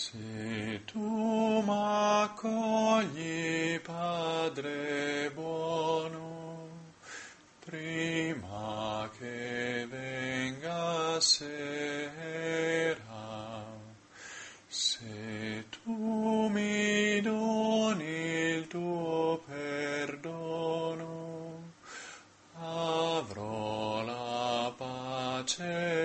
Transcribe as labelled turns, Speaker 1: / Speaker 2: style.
Speaker 1: Se tu m'accogli, Padre buono, prima che venga sera, se tu mi doni il tuo perdono, avrò la pace